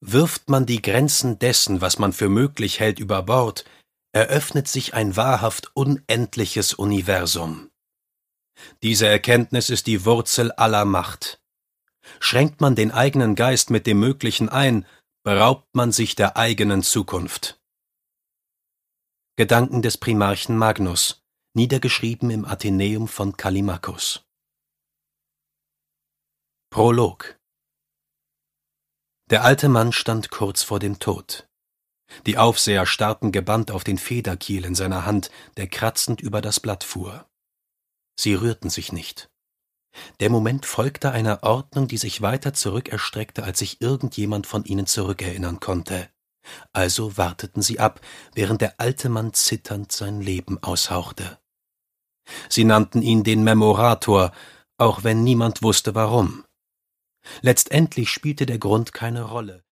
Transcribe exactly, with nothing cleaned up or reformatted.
Wirft man die Grenzen dessen, was man für möglich hält, über Bord, eröffnet sich ein wahrhaft unendliches Universum. Diese Erkenntnis ist die Wurzel aller Macht. Schränkt man den eigenen Geist mit dem Möglichen ein, beraubt man sich der eigenen Zukunft. Gedanken des Primarchen Magnus, niedergeschrieben im Athenäum von Kallimakos. Prolog. Der alte Mann stand kurz vor dem Tod. Die Aufseher starrten gebannt auf den Federkiel in seiner Hand, der kratzend über das Blatt fuhr. Sie rührten sich nicht. Der Moment folgte einer Ordnung, die sich weiter zurück erstreckte, als sich irgendjemand von ihnen zurückerinnern konnte. Also warteten sie ab, während der alte Mann zitternd sein Leben aushauchte. Sie nannten ihn den Memorator, auch wenn niemand wusste warum. Letztendlich spielte der Grund keine Rolle.